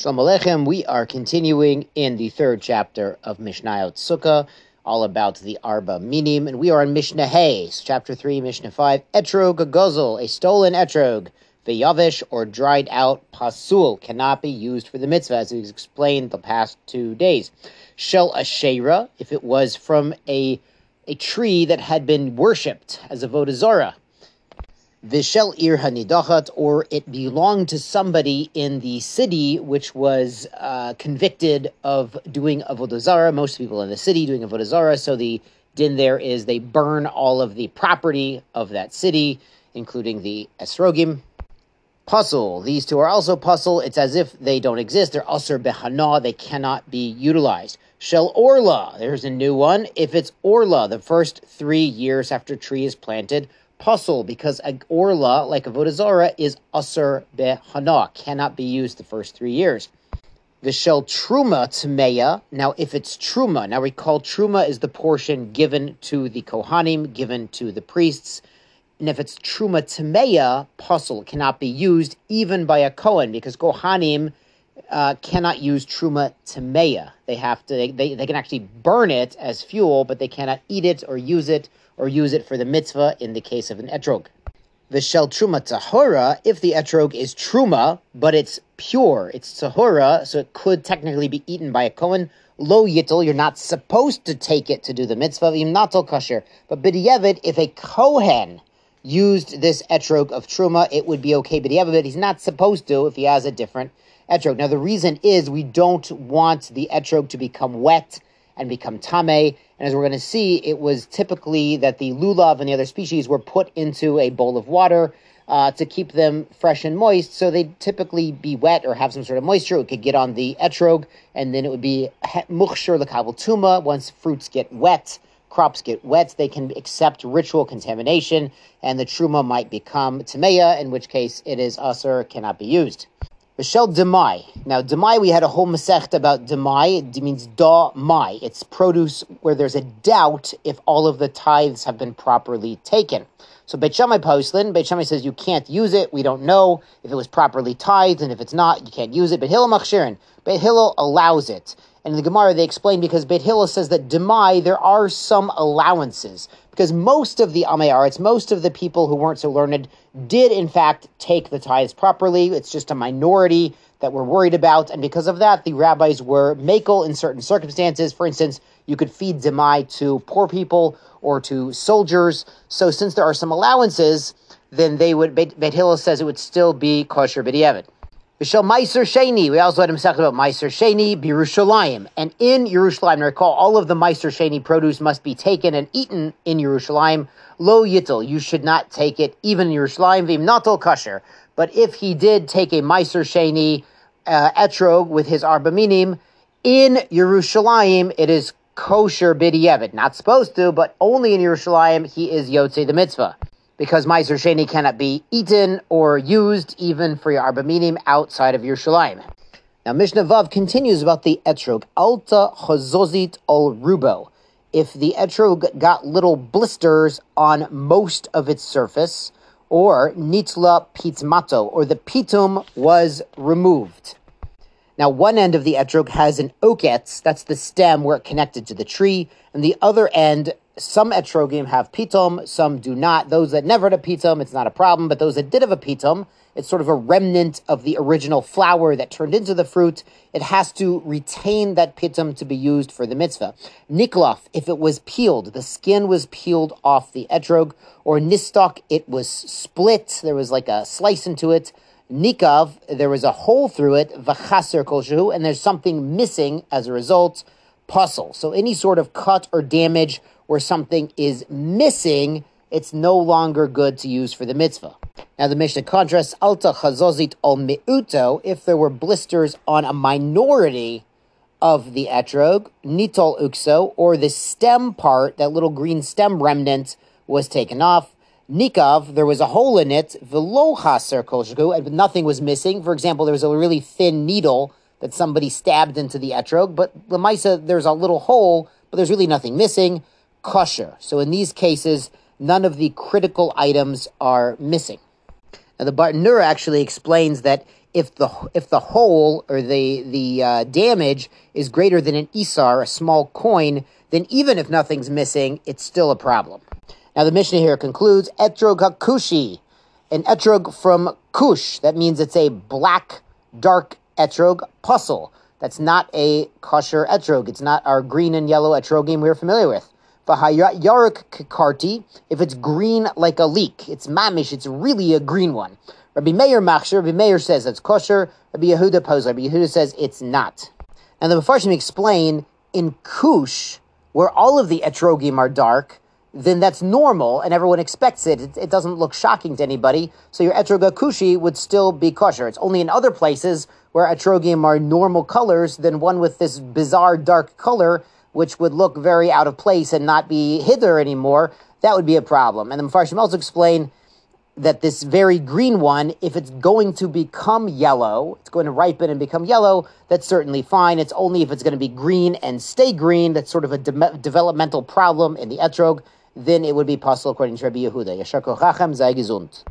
Shalom Aleichem. We are continuing in the third chapter of Mishnayot Sukkah, all about the Arba Minim, and we are on Mishnah Hay, chapter 3, Mishnah 5, Etrog Gozel, a stolen etrog, Veyavish, or dried out pasul, cannot be used for the mitzvah, as we've explained the past 2 days. Shel Asherah, if it was from a tree that had been worshipped as a Avodah Zarah. Vishel ir hanidachat, or it belonged to somebody in the city which was convicted of doing avodah zarah. Most people in the city doing avodah zarah, so the din there is they burn all of the property of that city, including the esrogim. Pasul, these two are also pasul. It's as if they don't exist. They're asur behana, they cannot be utilized. Shel orla, there's a new one. If it's orla, the first 3 years after tree is planted, pasul, because a orla, like avodah zarah, is asur behana, cannot be used the first 3 years. Vishel truma tmeya. Now, if it's truma, now recall truma is the portion given to the kohanim, given to the priests. And if it's truma tmeya, pasul, cannot be used even by a kohen, because kohanim cannot use truma tmeya. They have to. They can actually burn it as fuel, but they cannot eat it or use it for the mitzvah in the case of an etrog. V'shel truma tahora, if the etrog is truma, but it's pure, it's tahora, so it could technically be eaten by a kohen, lo yitl, you're not supposed to take it to do the mitzvah, v'im natal kasher. But b'diavad, if a kohen used this etrog of truma, it would be okay b'diavad, but he's not supposed to if he has a different etrog. Now the reason is we don't want the etrog to become wet and become tameh, and as we're going to see, it was typically that the lulav and the other species were put into a bowl of water to keep them fresh and moist, so they'd typically be wet or have some sort of moisture. It could get on the etrog, and then it would be muchshir l'kabel tuma. Once fruits get wet, crops get wet, they can accept ritual contamination, and the truma might become tameya, in which case it is asur, cannot be used. V'shel demai. Now, demai, we had a whole masechta about demai. It means da-mai. It's produce where there's a doubt if all of the tithes have been properly taken. So Beit Shammai Poslin, Beit Shammai says you can't use it. We don't know if it was properly tithed, and if it's not, you can't use it. Beit Hillel machshirin. Beit Hillel allows it. And in the Gemara, they explain because Beit Hillel says that demai, there are some allowances. Because most of the Amei Aretz, most of the people who weren't so learned, did in fact take the tithes properly. It's just a minority that we're worried about. And because of that, the rabbis were makel in certain circumstances. For instance, you could feed demai to poor people or to soldiers. So since there are some allowances, then they would, Beit Hillel says it would still be kosher b'diavad. V'shel Meiser Sheni, we also had him talk about Meiser Sheni, B'Yerushalayim. And in Yerushalayim, recall, all of the Meiser Sheni produce must be taken and eaten in Yerushalayim. Lo Yitl, you should not take it even in Yerushalayim, V'im Natal Kasher. But if he did take a Meiser Sheni etrog with his Arba Minim, in Yerushalayim, it is kosher b'diavad. Not supposed to, but only in Yerushalayim, he is Yotzei the mitzvah. Because Meiser Sheni cannot be eaten or used even for your Arba Minim outside of Yerushalayim. Now Mishnah Vav continues about the etrog. Alta chazozit ol rubo. If the etrog got little blisters on most of its surface, or nitla pitmato, or the pitum was removed. Now one end of the etrog has an oketz, that's the stem where it connected to the tree, and the other end, some etrogim have pitum, some do not. Those that never had a pitum, it's not a problem, but those that did have a pitum, it's sort of a remnant of the original flower that turned into the fruit. It has to retain that pitum to be used for the mitzvah. Niklaf, if it was peeled, the skin was peeled off the etrog, or nistok, it was split, there was like a slice into it. Nikav, there was a hole through it, v'chaser kol shehu, and there's something missing as a result, pasul. So any sort of cut or damage where something is missing, it's no longer good to use for the mitzvah. Now the Mishnah contrasts, alta chazozit ol meuto, if there were blisters on a minority of the etrog, nitol ukso, or the stem part, that little green stem remnant was taken off. Nikav, there was a hole in it, v'lo chaser kol shehu, and nothing was missing. For example, there was a really thin needle that somebody stabbed into the etrog, but l'maisa, there's a little hole, but there's really nothing missing. Kosher. So in these cases, none of the critical items are missing. Now the Bartenura actually explains that if the hole or the damage is greater than an isar, a small coin, then even if nothing's missing, it's still a problem. Now the Mishnah here concludes, etrog hakushi, an etrog from Kush. That means it's a black, dark etrog, puzzle. That's not a kosher etrog. It's not our green and yellow etrogim we're familiar with. V'hayaruk kakarti, if it's green like a leek, it's mamish, it's really a green one. Rabbi Meir machshir, Rabbi Meir says it's kosher. Rabbi Yehuda posler, Rabbi Yehuda says it's not. And the Mefarshim explain, in Kush, where all of the etrogim are dark, then that's normal and everyone expects it. It doesn't look shocking to anybody. So your etrog akushi would still be kosher. It's only in other places where etrogim are normal colors, then one with this bizarre dark color, which would look very out of place and not be hither anymore, that would be a problem. And the Mefarshim also explain that this very green one, if it's going to become yellow, it's going to ripen and become yellow, that's certainly fine. It's only if it's going to be green and stay green, that's sort of a developmental problem in the etrog, then it would be possible according to Rabbi Yehuda. Yashar kochachem, sei gesund.